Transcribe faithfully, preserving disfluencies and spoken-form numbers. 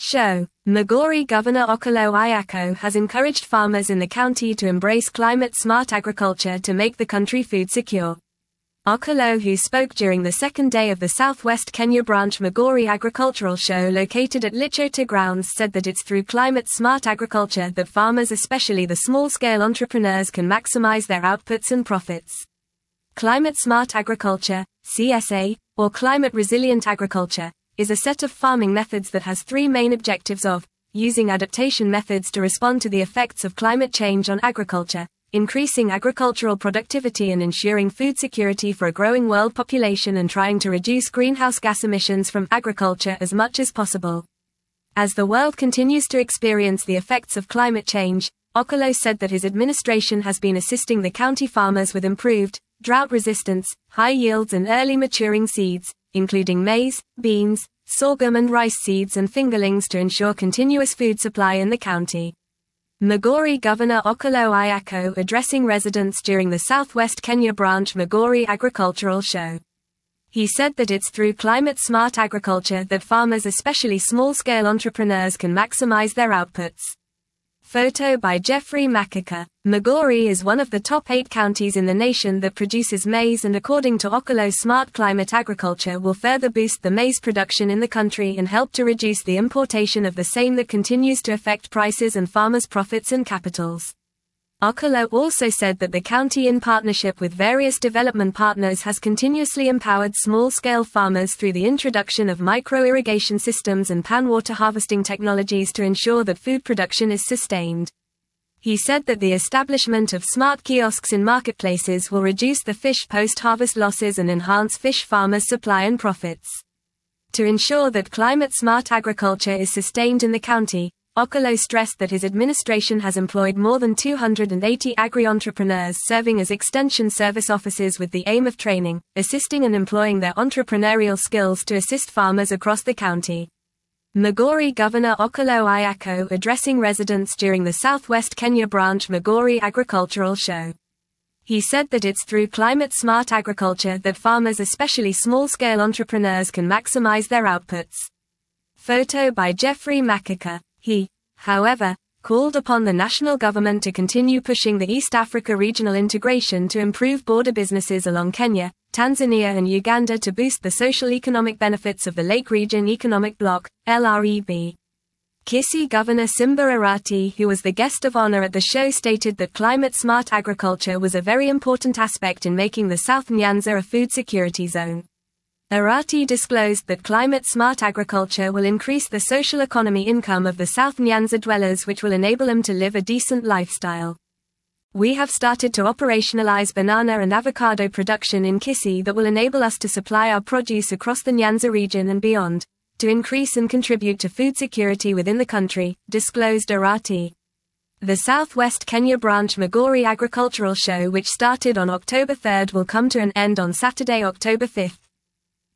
Show. Migori Governor Okollo Ayako has encouraged farmers in the county to embrace climate-smart agriculture to make the country food secure. Okollo, who spoke during the second day of the Southwest Kenya Branch Migori Agricultural Show located at Lichota Grounds, said that it's through climate-smart agriculture that farmers, especially the small-scale entrepreneurs, can maximize their outputs and profits. Climate-smart agriculture, C S A, or climate-resilient agriculture, is a set of farming methods that has three main objectives of using adaptation methods to respond to the effects of climate change on agriculture, increasing agricultural productivity and ensuring food security for a growing world population, and trying to reduce greenhouse gas emissions from agriculture as much as possible. As the world continues to experience the effects of climate change, Okollo said that his administration has been assisting the county farmers with improved drought resistance, high yields and early maturing seeds, including maize, beans, sorghum and rice seeds and fingerlings, to ensure continuous food supply in the county. Migori Governor Okollo Ayako addressing residents during the Southwest Kenya Branch Migori Agricultural Show. He said that it's through climate-smart agriculture that farmers, especially small-scale entrepreneurs, can maximize their outputs. Photo by Jeffrey Makaka. Migori is one of the top eight counties in the nation that produces maize, and according to Okollo, smart climate agriculture will further boost the maize production in the country and help to reduce the importation of the same that continues to affect prices and farmers' profits and capitals. Okollo also said that the county, in partnership with various development partners, has continuously empowered small-scale farmers through the introduction of micro-irrigation systems and pan-water harvesting technologies to ensure that food production is sustained. He said that the establishment of smart kiosks in marketplaces will reduce the fish post-harvest losses and enhance fish farmers' supply and profits. To ensure that climate-smart agriculture is sustained in the county, Okollo stressed that his administration has employed more than two hundred eighty agri-entrepreneurs serving as extension service officers with the aim of training, assisting and employing their entrepreneurial skills to assist farmers across the county. Migori Governor Okollo Ayako addressing residents during the Southwest Kenya Branch Migori Agricultural Show. He said that it's through climate-smart agriculture that farmers, especially small-scale entrepreneurs, can maximize their outputs. Photo by Jeffrey Makaka. He, however, called upon the national government to continue pushing the East Africa regional integration to improve border businesses along Kenya, Tanzania and Uganda to boost the social-economic benefits of the Lake Region Economic Bloc, L R E B. Kisii Governor Simba Arati, who was the guest of honor at the show, stated that climate-smart agriculture was a very important aspect in making the South Nyanza a food security zone. Arati disclosed that climate-smart agriculture will increase the social economy income of the South Nyanza dwellers, which will enable them to live a decent lifestyle. We have started to operationalize banana and avocado production in Kisii that will enable us to supply our produce across the Nyanza region and beyond, to increase and contribute to food security within the country, disclosed Arati. The Southwest Kenya Branch Migori Agricultural Show, which started on October third, will come to an end on Saturday, October fifth.